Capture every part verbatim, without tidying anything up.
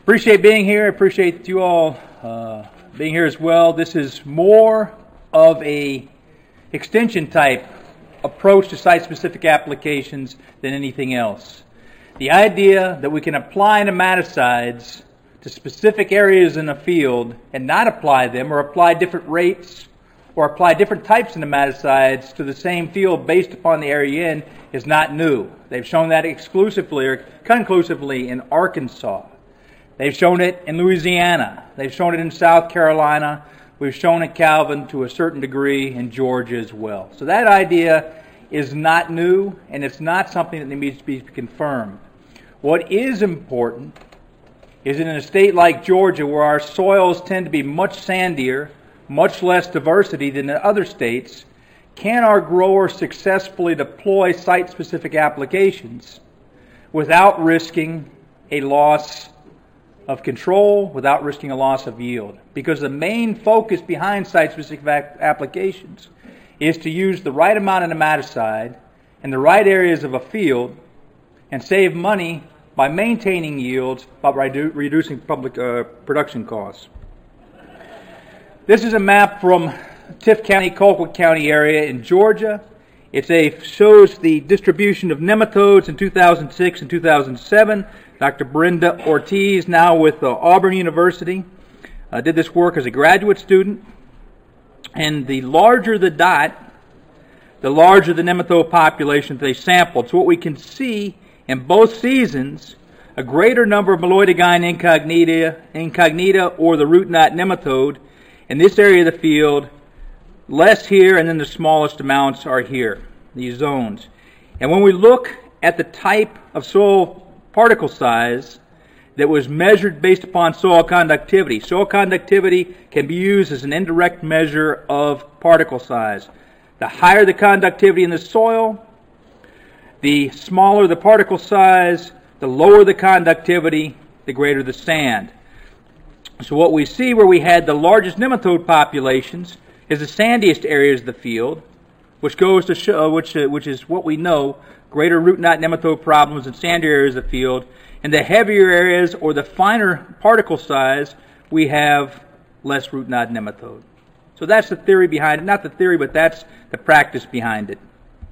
Appreciate being here. I appreciate you all uh, being here as well. This is more of a extension type approach to site-specific applications than anything else. The idea that we can apply nematicides to specific areas in a field and not apply them, or apply different rates, or apply different types of nematicides to the same field based upon the area you're in, is not new. They've shown that exclusively or conclusively in Arkansas. They've shown it in Louisiana. They've shown it in South Carolina. We've shown it, Calvin, to a certain degree in Georgia as well. So that idea is not new, and it's not something that needs to be confirmed. What is important is that in a state like Georgia, where our soils tend to be much sandier, much less diversity than in other states, can our growers successfully deploy site-specific applications without risking a loss of control, without risking a loss of yield? Because the main focus behind site-specific applications is to use the right amount of nematicide in the right areas of a field and save money by maintaining yields, by redu- reducing public uh, production costs. This is a map from Tift County, Colquitt County area in Georgia. It a, shows the distribution of nematodes in two thousand six and two thousand seven. Doctor Brenda Ortiz, now with uh, Auburn University, uh, did this work as a graduate student. And the larger the dot, the larger the nematode population they sampled. So what we can see in both seasons, a greater number of Meloidogyne incognita, incognita or the root knot nematode in this area of the field, less here, and then the smallest amounts are here, these zones. And when we look at the type of soil particle size that was measured based upon soil conductivity. Soil conductivity can be used as an indirect measure of particle size. The higher the conductivity in the soil, the smaller the particle size, the lower the conductivity, the greater the sand. So what we see where we had the largest nematode populations is the sandiest areas of the field, which goes to show, which, uh, which is what we know, greater root knot nematode problems in sandier areas of the field. In the heavier areas or the finer particle size, we have less root knot nematode. So that's the theory behind it. Not the theory, but that's the practice behind it.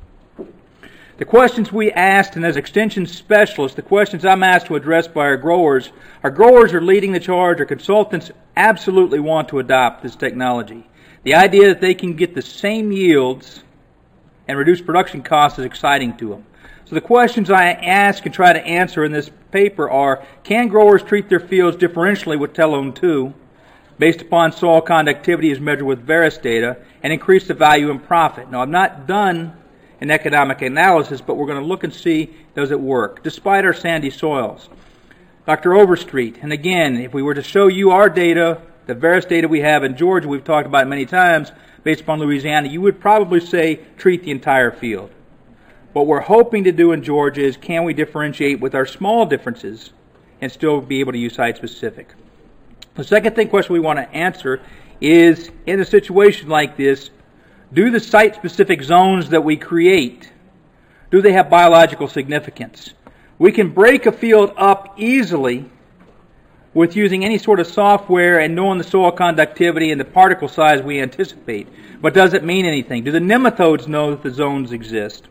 The questions we asked, and as extension specialists, the questions I'm asked to address by our growers, our growers are leading the charge, our consultants absolutely want to adopt this technology. The idea that they can get the same yields and reduce production costs is exciting to them. So the questions I ask and try to answer in this paper are, can growers treat their fields differentially with Telone two based upon soil conductivity as measured with Verus data and increase the value and profit? Now, I've not done an economic analysis, but we're going to look and see, does it work, despite our sandy soils. Doctor Overstreet, and again, if we were to show you our data, the Verus data we have in Georgia, we've talked about it many times, based upon Louisiana, you would probably say treat the entire field. What we're hoping to do in Georgia is, can we differentiate with our small differences and still be able to use site-specific? The second thing question we want to answer is, in a situation like this, do the site-specific zones that we create, do they have biological significance? We can break a field up easily with using any sort of software and knowing the soil conductivity and the particle size we anticipate. But does it mean anything? Do the nematodes know that the zones exist?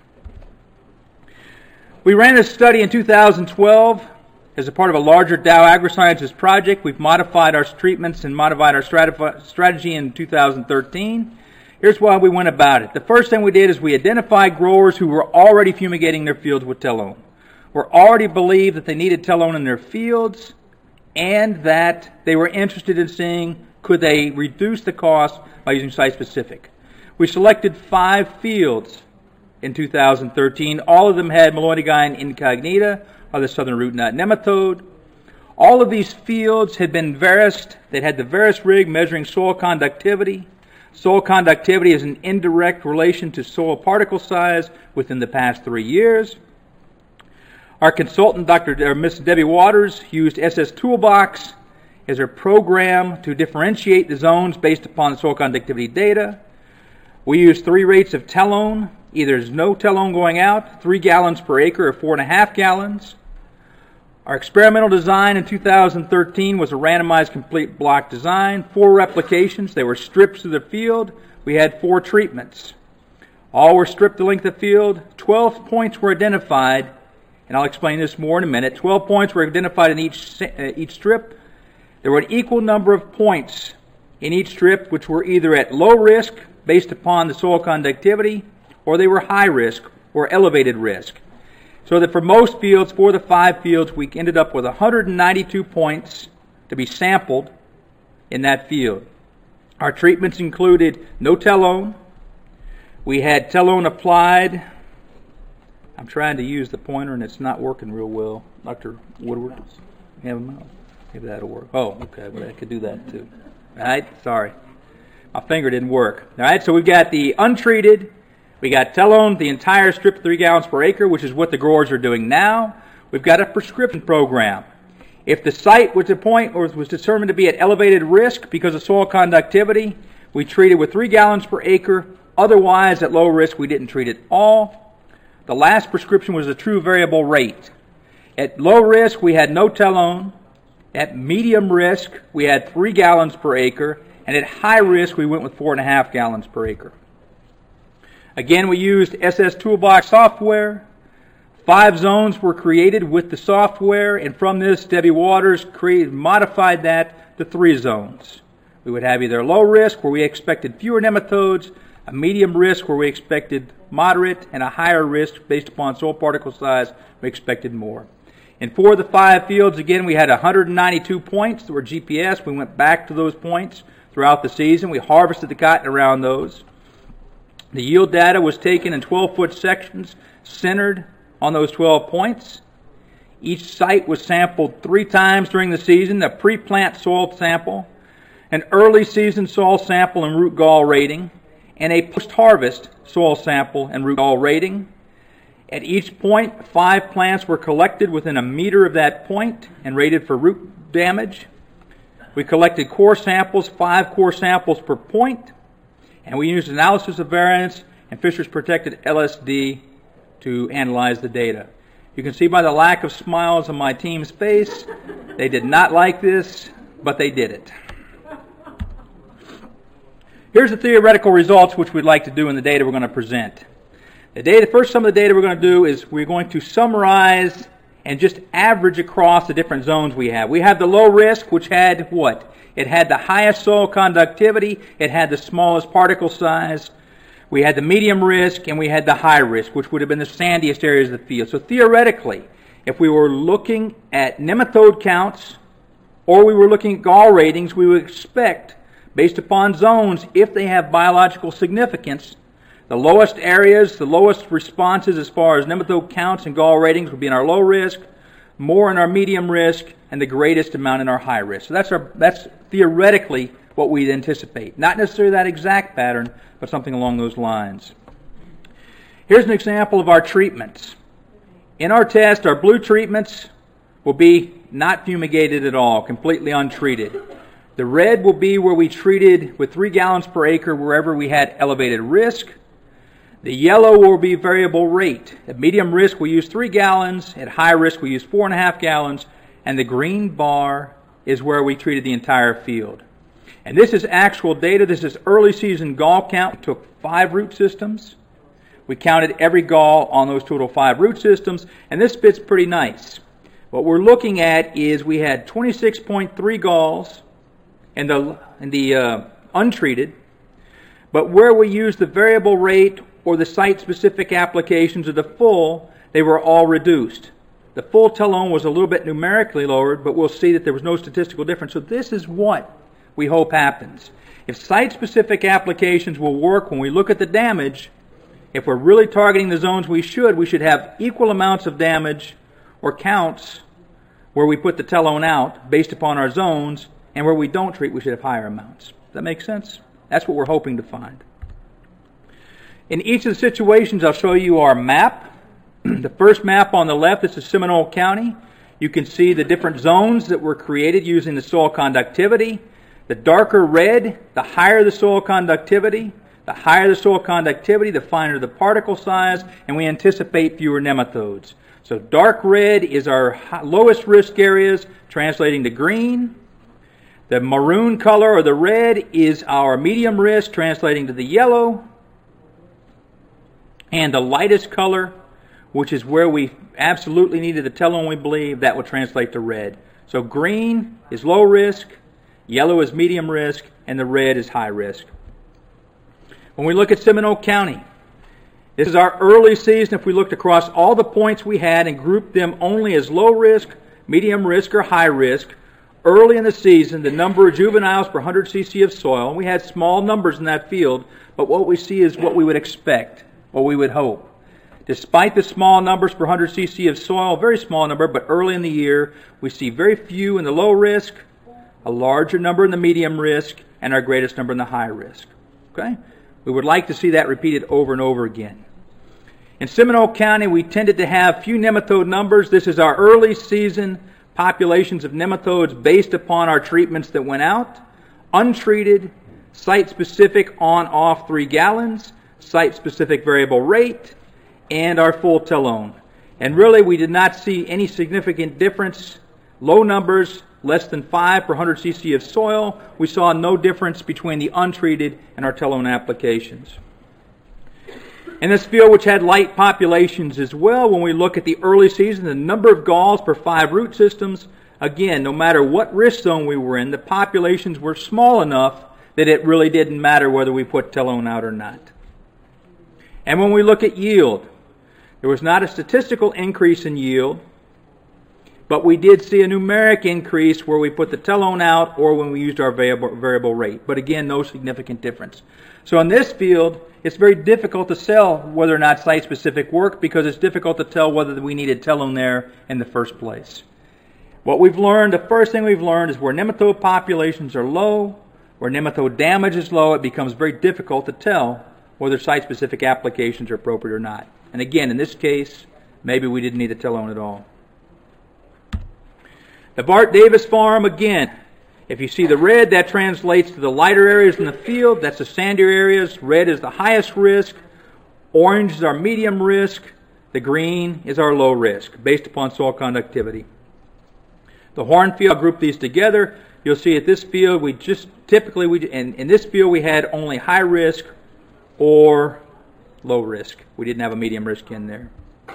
We ran a study in two thousand twelve as a part of a larger Dow AgriSciences project. We've modified our treatments and modified our strategy in two thousand thirteen. Here's why we went about it. The first thing we did is we identified growers who were already fumigating their fields with Telone, were already believed that they needed Telone in their fields, and that they were interested in seeing, could they reduce the cost by using site-specific. We selected five fields in two thousand thirteen. All of them had Meloidogyne incognita, or the southern root knot nematode. All of these fields had been Verused. They had the Verus rig measuring soil conductivity. Soil conductivity is an indirect relation to soil particle size within the past three years. Our consultant, Doctor or Miss Debbie Waters, used S S Toolbox as her program to differentiate the zones based upon the soil conductivity data. We used three rates of Telone. Either there's no Telone going out, three gallons per acre or four and a half gallons. Our experimental design in two thousand thirteen was a randomized complete block design, four replications. They were stripped to the field. We had four treatments. All were stripped the length of the field. twelve points were identified, and I'll explain this more in a minute. twelve points were identified in each, uh, each strip. There were an equal number of points in each strip which were either at low risk based upon the soil conductivity, or they were high risk or elevated risk. So that for most fields, for the five fields, we ended up with one hundred ninety-two points to be sampled in that field. Our treatments included no telone. We had telone applied. I'm trying to use the pointer and it's not working real well. Doctor Woodward, you have a mouse? Maybe that'll work. Oh, okay, well, I could do that too. All right, sorry. My finger didn't work. All right, so we've got the untreated. We got telone, the entire strip, three gallons per acre, which is what the growers are doing now. We've got a prescription program. If the site was a point or was determined to be at elevated risk because of soil conductivity, we treated with three gallons per acre. Otherwise, at low risk, we didn't treat at all. The last prescription was a true variable rate. At low risk, we had no telone. At medium risk, we had three gallons per acre. And at high risk, we went with four and a half gallons per acre. Again, we used S S Toolbox software. Five zones were created with the software, and from this, Debbie Waters created, modified that to three zones. We would have either low risk, where we expected fewer nematodes, a medium risk, where we expected moderate, and a higher risk, based upon soil particle size, we expected more. And for the five fields, again, we had one hundred ninety-two points that were G P S. We went back to those points throughout the season. We harvested the cotton around those. The yield data was taken in twelve-foot sections, centered on those twelve points. Each site was sampled three times during the season: a pre-plant soil sample, an early season soil sample and root gall rating, and a post-harvest soil sample and root gall rating. At each point, five plants were collected within a meter of that point and rated for root damage. We collected core samples, five core samples per point, and we used analysis of variance and Fisher's Protected L S D to analyze the data. You can see by the lack of smiles on my team's face, they did not like this, but they did it. Here's the theoretical results which we'd like to do in the data we're going to present. The data, first some of the data we're going to do is we're going to summarize and just average across the different zones we have. We have the low risk, which had what? It had the highest soil conductivity, it had the smallest particle size, we had the medium risk, and we had the high risk, which would have been the sandiest areas of the field. So theoretically, if we were looking at nematode counts or we were looking at gall ratings, we would expect, based upon zones, if they have biological significance, the lowest areas, the lowest responses as far as nematode counts and gall ratings would be in our low risk, more in our medium risk, and the greatest amount in our high risk. So that's our that's theoretically what we'd anticipate. Not necessarily that exact pattern, but something along those lines. Here's an example of our treatments. In our test, our blue treatments will be not fumigated at all, completely untreated. The red will be where we treated with three gallons per acre wherever we had elevated risk. The yellow will be variable rate. At medium risk, we use three gallons. At high risk, we use four and a half gallons. And the green bar is where we treated the entire field. And this is actual data. This is early season gall count. We took five root systems. We counted every gall on those total five root systems. And this fits pretty nice. What we're looking at is we had twenty-six point three galls in the, in the uh, untreated. But where we used the variable rate or the site-specific applications of the full, they were all reduced. The full telone was a little bit numerically lowered, but we'll see that there was no statistical difference. So this is what we hope happens. If site-specific applications will work when we look at the damage, if we're really targeting the zones we should, we should have equal amounts of damage or counts where we put the telone out based upon our zones, and where we don't treat, we should have higher amounts. Does that make sense? That's what we're hoping to find. In each of the situations, I'll show you our map. The first map on the left, this is Seminole County. You can see the different zones that were created using the soil conductivity. The darker red, the higher the soil conductivity. The higher the soil conductivity, the finer the particle size, and we anticipate fewer nematodes. So dark red is our lowest risk areas, translating to green. The maroon color or the red is our medium risk, translating to the yellow. And the lightest color, which is where we absolutely needed the telone, we believe, that will translate to red. So green is low risk, yellow is medium risk, and the red is high risk. When we look at Seminole County, this is our early season. If we looked across all the points we had and grouped them only as low risk, medium risk, or high risk, early in the season, the number of juveniles per one hundred c c of soil, we had small numbers in that field, but what we see is what we would expect, what we would hope. Despite the small numbers per one hundred c c of soil, very small number, but early in the year, we see very few in the low risk, a larger number in the medium risk, and our greatest number in the high risk. Okay? We would like to see that repeated over and over again. In Seminole County, we tended to have few nematode numbers. This is our early season populations of nematodes based upon our treatments that went out. Untreated, site-specific on-off three gallons, site-specific variable rate, and our full telone. And really, we did not see any significant difference. Low numbers, less than five per one hundred c c of soil. We saw no difference between the untreated and our telone applications. In this field, which had light populations as well, when we look at the early season, the number of galls per five root systems, again, no matter what risk zone we were in, the populations were small enough that it really didn't matter whether we put telone out or not. And when we look at yield, there was not a statistical increase in yield, but we did see a numeric increase where we put the telone out or when we used our variable, variable rate. But again, no significant difference. So in this field, it's very difficult to tell whether or not site-specific worked because it's difficult to tell whether we needed telone there in the first place. What we've learned, the first thing we've learned is where nematode populations are low, where nematode damage is low, it becomes very difficult to tell whether site-specific applications are appropriate or not. And again, in this case, maybe we didn't need a telone at all. The Bart Davis farm, again, if you see the red, that translates to the lighter areas in the field. That's the sandier areas. Red is the highest risk. Orange is our medium risk. The green is our low risk, based upon soil conductivity. The Horn field, I'll group these together. You'll see at this field, we just typically, we in, in this field, we had only high risk or low risk. We didn't have a medium risk in there.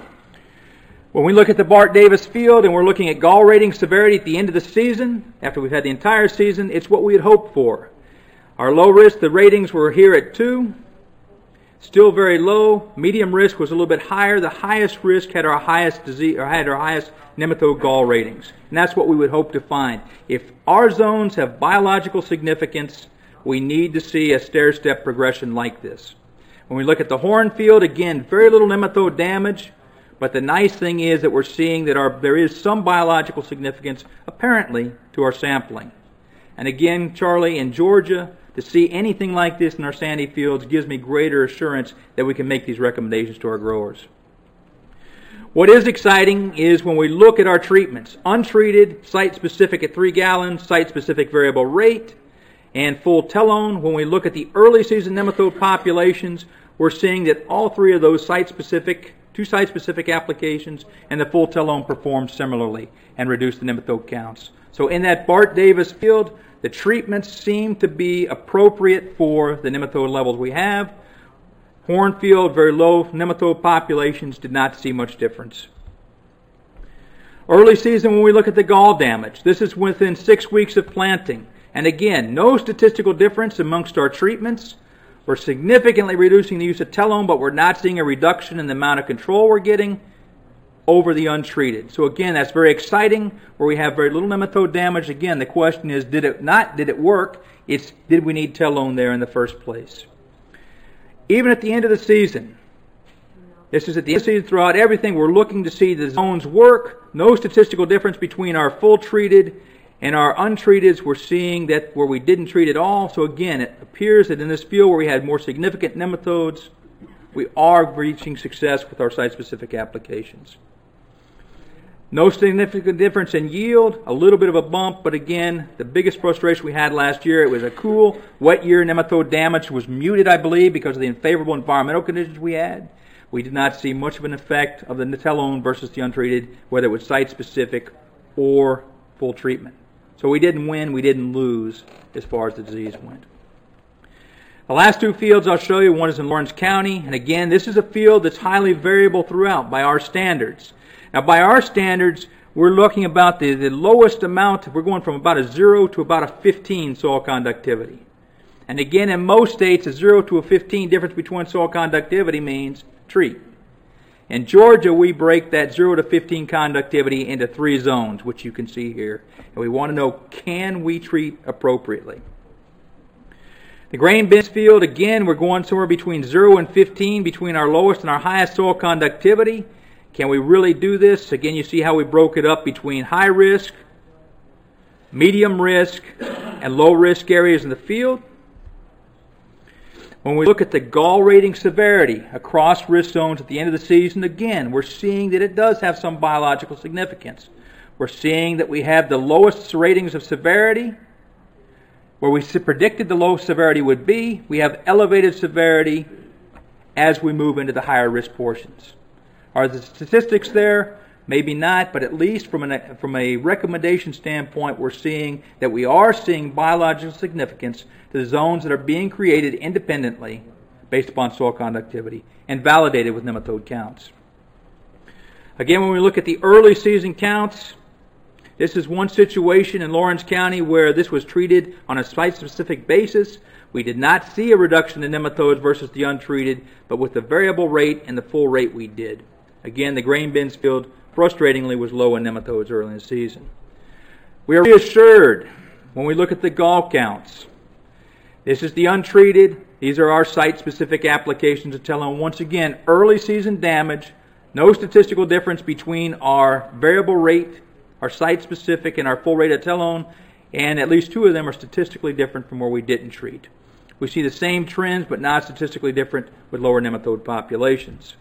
When we look at the Bart Davis field and we're looking at gall rating severity at the end of the season, after we've had the entire season, it's what we had hoped for. Our low risk, the ratings were here at two. Still very low. Medium risk was a little bit higher. The highest risk had our highest disease, or had our highest nematode gall ratings. And that's what we would hope to find. If our zones have biological significance, we need to see a stair-step progression like this. When we look at the Horn field, again, very little nematode damage. But the nice thing is that we're seeing that our, there is some biological significance, apparently, to our sampling. And again, Charlie, in Georgia, to see anything like this in our sandy fields gives me greater assurance that we can make these recommendations to our growers. What is exciting is when we look at our treatments, untreated, site-specific at three gallons, site-specific variable rate, and full telone. When we look at the early season nematode populations, we're seeing that all three of those site-specific two site-specific applications, and the full telone performed similarly and reduced the nematode counts. So in that Bart Davis field, the treatments seem to be appropriate for the nematode levels we have. Horn field, very low nematode populations, did not see much difference. Early season, when we look at the gall damage, this is within six weeks of planting. And again, no statistical difference amongst our treatments. We're significantly reducing the use of telone, but we're not seeing a reduction in the amount of control we're getting over the untreated. So again, that's very exciting, where we have very little nematode damage. Again, the question is, did it not, did it work? It's, did we need telone there in the first place? Even at the end of the season, this is at the end of the season throughout everything, we're looking to see the zones work. No statistical difference between our full treated and our untreateds. We're seeing that where we didn't treat at all. So again, it appears that in this field where we had more significant nematodes, we are reaching success with our site-specific applications. No significant difference in yield, a little bit of a bump, but again, the biggest frustration we had last year, it was a cool, wet year. Nematode damage was muted, I believe, because of the unfavorable environmental conditions we had. we did not see much of an effect of the nitelone versus the untreated, whether it was site-specific or full treatment. So we didn't win, we didn't lose as far as the disease went. The last two fields I'll show you, one is in Lawrence County, and again, this is a field that's highly variable throughout by our standards. Now, by our standards, we're looking about the, the lowest amount, we're going from about a zero to about a fifteen soil conductivity. And again, in most states, a zero to a fifteen difference between soil conductivity means treat. In Georgia, we break that zero to fifteen conductivity into three zones, which you can see here. And we want to know, can we treat appropriately? The grain bins field, again, we're going somewhere between zero and fifteen, between our lowest and our highest soil conductivity. Can we really do this? Again, you see how we broke it up between high risk, medium risk, and low risk areas in the field. When we look at the gall rating severity across risk zones at the end of the season, again, we're seeing that it does have some biological significance. We're seeing that we have the lowest ratings of severity. Where we predicted the low severity would be, we have elevated severity as we move into the higher risk portions. Are the statistics there? Maybe not, but at least from, an, from a recommendation standpoint, we're seeing that we are seeing biological significance to the zones that are being created independently based upon soil conductivity and validated with nematode counts. Again, when we look at the early season counts, this is one situation in Lawrence County where this was treated on a site-specific basis. We did not see a reduction in nematodes versus the untreated, but with the variable rate and the full rate we did. Again, the grain bins field, frustratingly, was low in nematodes early in the season. We are reassured when we look at the gall counts. This is the untreated. These are our site-specific applications of telone. Once again, early season damage, no statistical difference between our variable rate, our site-specific, and our full rate of telone, and at least two of them are statistically different from where we didn't treat. We see the same trends, but not statistically different with lower nematode populations.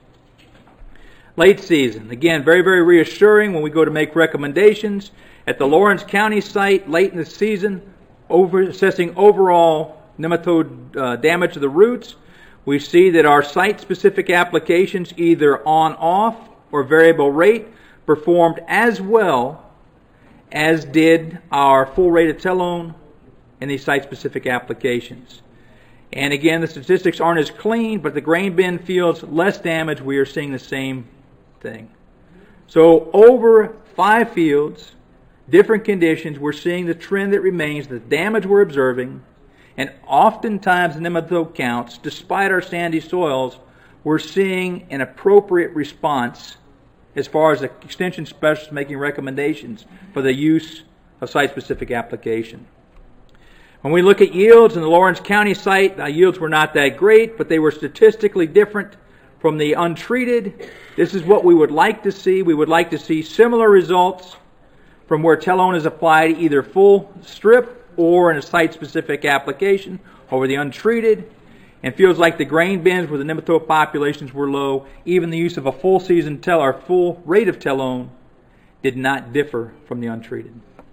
Late season, again, very, very reassuring when we go to make recommendations. At the Lawrence County site, late in the season, over, assessing overall nematode uh, damage to the roots, we see that our site-specific applications, either on-off or variable rate, performed as well as did our full rate of telone in these site-specific applications. And again, the statistics aren't as clean, but the grain bin fields, less damage, we are seeing the same thing. So over five fields, different conditions, we're seeing the trend that remains, the damage we're observing, and oftentimes in nematode counts, despite our sandy soils, we're seeing an appropriate response as far as the extension specialists making recommendations for the use of site-specific application. When we look at yields in the Lawrence County site, the yields were not that great, but they were statistically different from the untreated. This is what we would like to see. We would like to see similar results from where telone is applied, either full strip or in a site-specific application over the untreated. And fields like the grain bins where the nematode populations were low, even the use of a full season tel or full rate of telone did not differ from the untreated.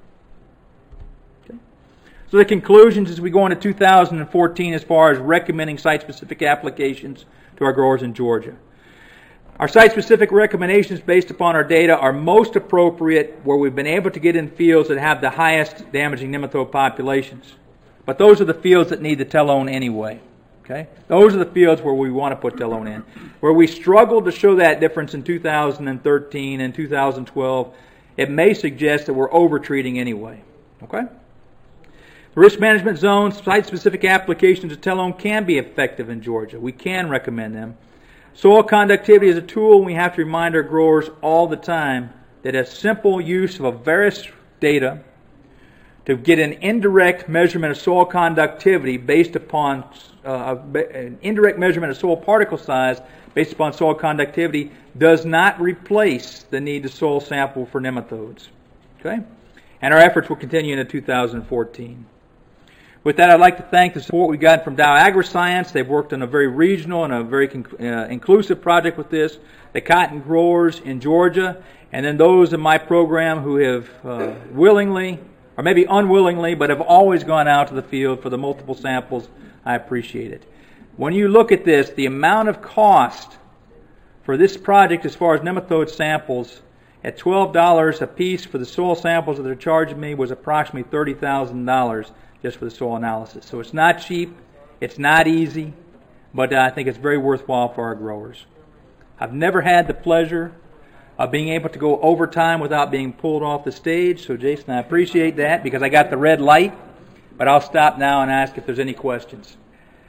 Okay. So the conclusions as we go into two thousand fourteen as far as recommending site-specific applications to our growers in Georgia. Our site-specific recommendations based upon our data are most appropriate where we've been able to get in fields that have the highest damaging nematode populations. But those are the fields that need the telone anyway. Okay? Those are the fields where we want to put telone in. Where we struggled to show that difference in two thousand thirteen and two thousand twelve, it may suggest that we're over-treating anyway. Okay? The risk management zones, site-specific applications of telone can be effective in Georgia. We can recommend them. Soil conductivity is a tool, and we have to remind our growers all the time that a simple use of a various data to get an indirect measurement of soil conductivity based upon uh, an indirect measurement of soil particle size based upon soil conductivity does not replace the need to soil sample for nematodes. Okay? And our efforts will continue into two thousand fourteen. With that, I'd like to thank the support we've gotten from Dow AgriScience. They've worked on a very regional and a very uh, inclusive project with this. The cotton growers in Georgia, and then those in my program who have uh, willingly, or maybe unwillingly, but have always gone out to the field for the multiple samples. I appreciate it. When you look at this, the amount of cost For this project, as far as nematode samples, at twelve dollars a piece for the soil samples that they're charging me was approximately thirty thousand dollars just for the soil analysis. So it's not cheap, it's not easy, but I think it's very worthwhile for our growers. I've never had the pleasure of being able to go overtime without being pulled off the stage, so Jason, I appreciate that because I got the red light, but I'll stop now and ask if there's any questions.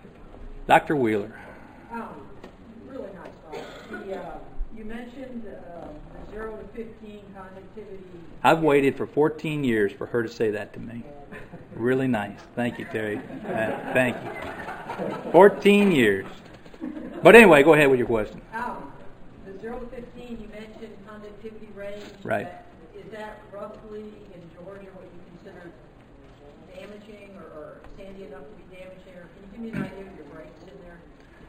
Doctor Wheeler. Um, really nice talk. The, uh, you mentioned uh, the zero to fifteen conductivity. I've waited for fourteen years for her to say that to me. Really nice. Thank you, Terry. Uh, thank you. fourteen years. But anyway, go ahead with your question. Um, the zero to fifteen, you mentioned conductivity range. Right. That, is that roughly in Georgia what you consider damaging or, or sandy enough to be damaging? Or can you give me an idea of your breaks in there?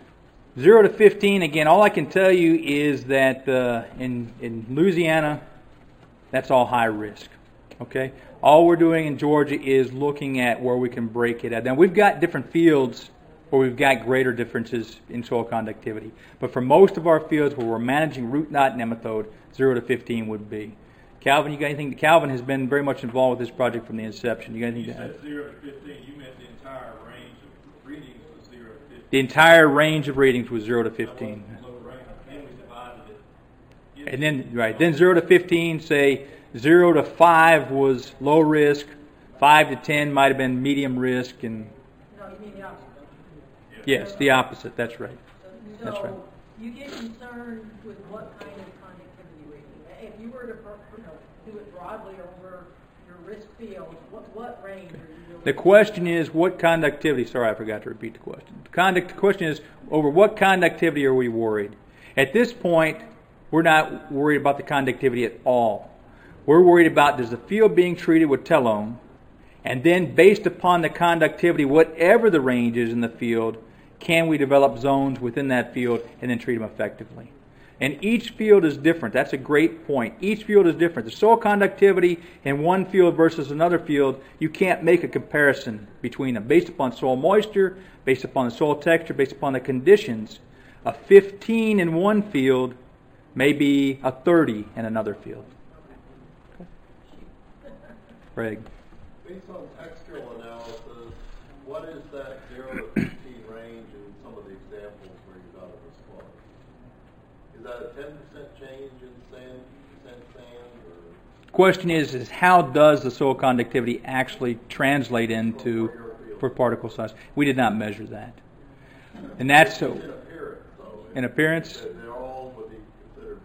Zero to fifteen, again, all I can tell you is that uh, in, in Louisiana, that's all high risk. Okay? All we're doing in Georgia is looking at where we can break it at. Now, we've got different fields where we've got greater differences in soil conductivity. But for most of our fields where we're managing root knot nematode, zero to fifteen would be. Calvin, you got anything? Calvin has been very much involved with this project from the inception. You got anything You to add? said zero to fifteen, you meant the entire range of readings was zero to fifteen. The entire range of readings was zero to fifteen. Low range, then we divided it. And then, right, then zero to fifteen, say zero to five was low risk, five to ten might have been medium risk, and No, you mean the opposite. yes, the opposite, that's right. So That's right. you get concerned with what kind of conductivity rating. If you were to you know, do it broadly over your risk fields, what, what range are you really The question is, what conductivity, sorry, I forgot to repeat the question. The conduct, the question is, over what conductivity are we worried? At this point, we're not worried about the conductivity at all. We're worried about, does the field being treated with telone, and then based upon the conductivity, whatever the range is in the field, can we develop zones within that field and then treat them effectively? And each field is different. That's a great point. Each field is different. The soil conductivity in one field versus another field, you can't make a comparison between them. Based upon soil moisture, based upon the soil texture, based upon the conditions, a fifteen in one field may be a thirty in another field. Greg. Based on textural analysis, what is that zero to fifteen range in some of the examples where you got a response? Is that a ten percent change in sand, percent sand, or? Question is, is how does the soil conductivity actually translate into for particle size? We did not measure that. And that's so. In appearance, though. In appearance? They're all would be considered.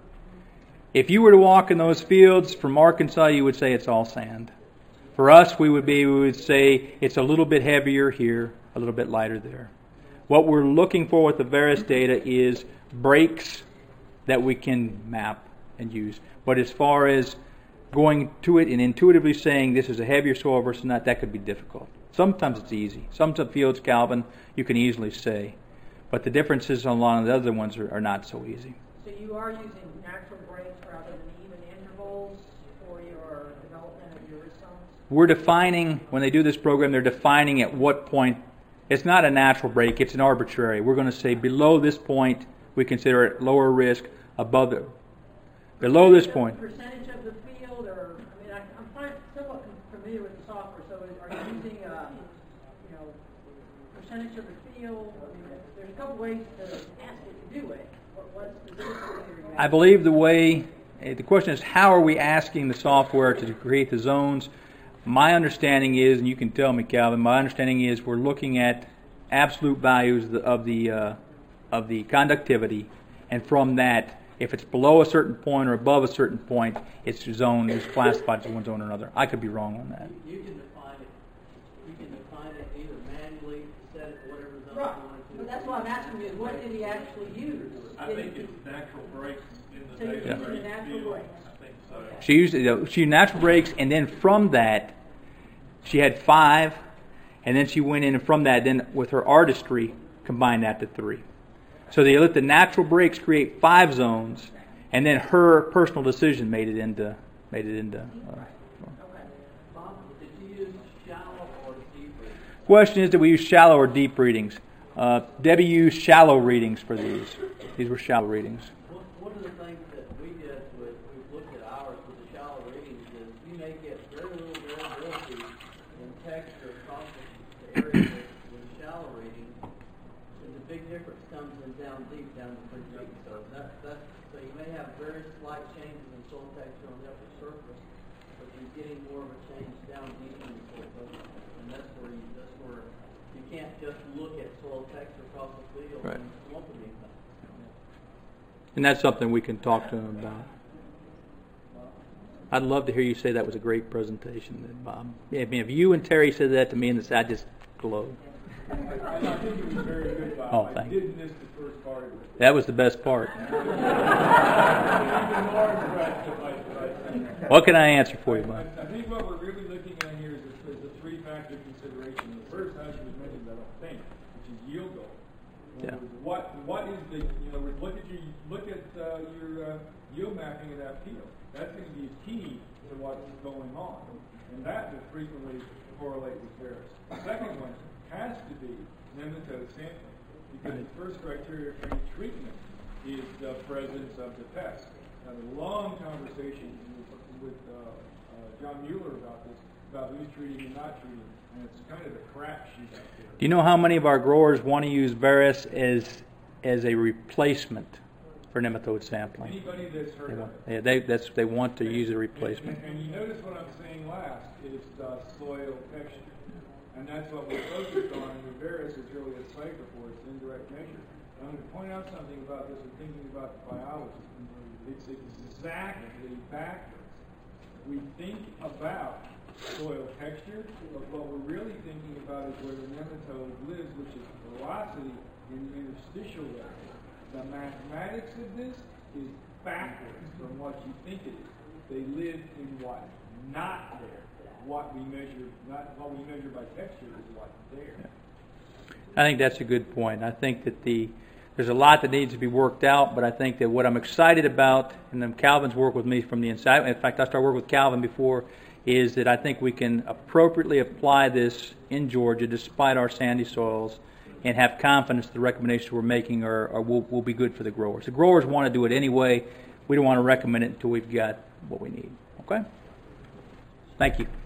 If you were to walk in those fields from Arkansas, you would say it's all sand. For us, we would be, we would say it's a little bit heavier here, a little bit lighter there. What we're looking for with the Veris data is breaks that we can map and use. But as far as going to it and intuitively saying this is a heavier soil versus not, that could be difficult. Sometimes it's easy. Some fields, Calvin, you can easily say. But the differences on a lot of the other ones are, are not so easy. So you are using natural breaks rather than even intervals for your development of your risk zones? We're defining, when they do this program, they're defining at what point. It's not a natural break, it's an arbitrary. We're going to say below this point, we consider it lower risk, above it. Below this point. Percentage of the field, or, I mean, I, I'm quite somewhat familiar with the software, so are you using, uh, you know, percentage of the field? I mean, there's a couple ways to ask it to do it. What, what's the difference? I believe the way, the question is, how are we asking the software to create the zones? My understanding is, and you can tell me, Calvin, my understanding is we're looking at absolute values of the of the, uh, of the conductivity, and from that, if it's below a certain point or above a certain point, it's zone is classified as one zone or another. I could be wrong on that. You can define it. You can define it either manually, set it to whatever zone Right. you want to. But that's what I'm asking you is, what did he actually use? I Did think he- it's natural breaks in the So you're data. using the natural breaks? I think so. Okay. She used you know, she used natural breaks, and then from that, she had five, and then she went in and from that, then with her artistry, combined that to three. So they let the natural breaks create five zones, and then her personal decision made it into made it into. Uh, Okay. Bob, did you use shallow or deep readings? question is, did we use shallow or deep readings? Uh, Debbie used shallow readings for these. These were shallow readings. What, one of the things that we did with, we've looked at ours with the shallow readings is you may get very little variability in texture across the area with, with shallow readings. And the big difference comes in down deep, down to three feet. So that, that's, so you may have very slight changes in soil texture on the upper surface, but you're getting more of a change down deep in the soil surface. And that's where you, that's where you can't just look at soil texture across the field Right. and lump anything. And that's something we can talk to him about. I'd love to hear you say that was a great presentation, Bob. I mean, if you and Terry said that to me in the I'd just glow. I think it was very good, Bob. Oh, I thank did miss the first part of it. That was the best part. Even more impressed if I, if I said that. What can I answer for you, Bob? I, I think what we're really looking at here is a, is a three-factor consideration. The first actually was mentioned, I don't think, which is yield goal. In Yeah. other words, What what is the you know look at your look at uh, your uh, yield mapping of that field. That's going to be a key to what's going on, and that will frequently correlate with Ferris. The second one has to be nematode sampling, because the first criteria for any treatment is the presence of the pest. Now, a long conversation with, with uh, uh, John Mueller about this, about who's treating and not treating, and it's kind of a crapshoot out there. Do you know how many of our growers want to use Veris as as a replacement for nematode sampling? Anybody that's heard They of want, it. yeah, they that's they want to use a replacement. And, and you notice what I'm saying last is the soil texture. And that's what we're focused on, and the Veris is really a cipher for it, it's indirect measure. I'm going to point out something about this and thinking about the biology. It's exactly backwards. We think about soil texture, but what we're really thinking about is where the nematode lives, which is velocity in the interstitial area. The mathematics of this is backwards from what you think it is. They live in what? Not there. What we measure, not what we measure by texture is what's there. I think that's a good point. I think that the there's a lot that needs to be worked out, but I think that what I'm excited about, and then Calvin's work with me from the inside, in fact, I started working with Calvin before, is that I think we can appropriately apply this in Georgia despite our sandy soils and have confidence the recommendations we're making are, are will, will be good for the growers. The growers want to do it anyway. We don't want to recommend it until we've got what we need. Okay? Thank you.